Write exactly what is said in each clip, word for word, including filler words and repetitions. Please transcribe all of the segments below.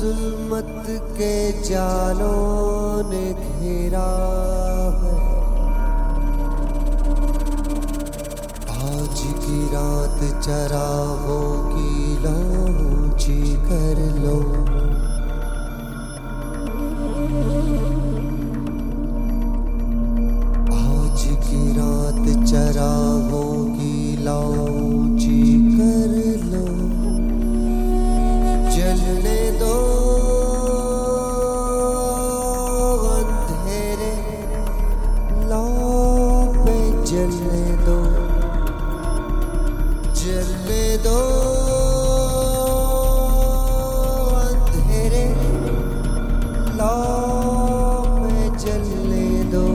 जुल्मत के जालों ने घेरा है। आज की रात चरागों की लौची कर लो। आज की रात चरागों की लौची कर लो। जलने दो अंधेरे लौ पे, जलने दो, जलने दो अंधेरे लौ पे, जलने दो,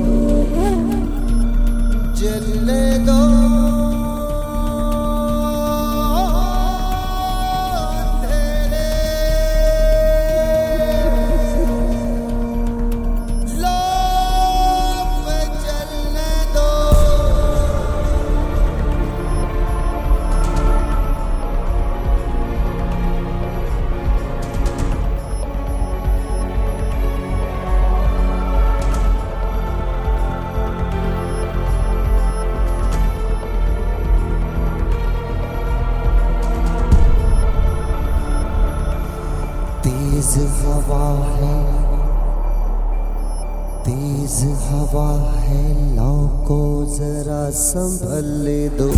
जलने दो तेज हवा है, तेज हवा है, लौ को जरा संभल दो।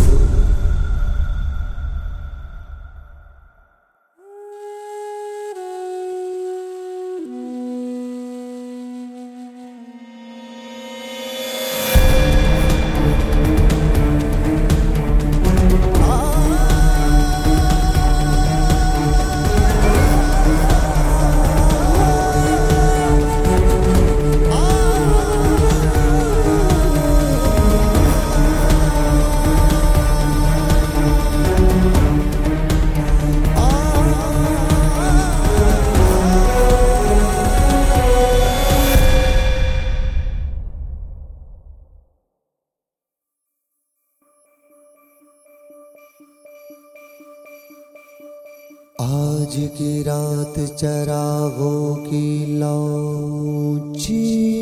आज की रात चरागों की लौची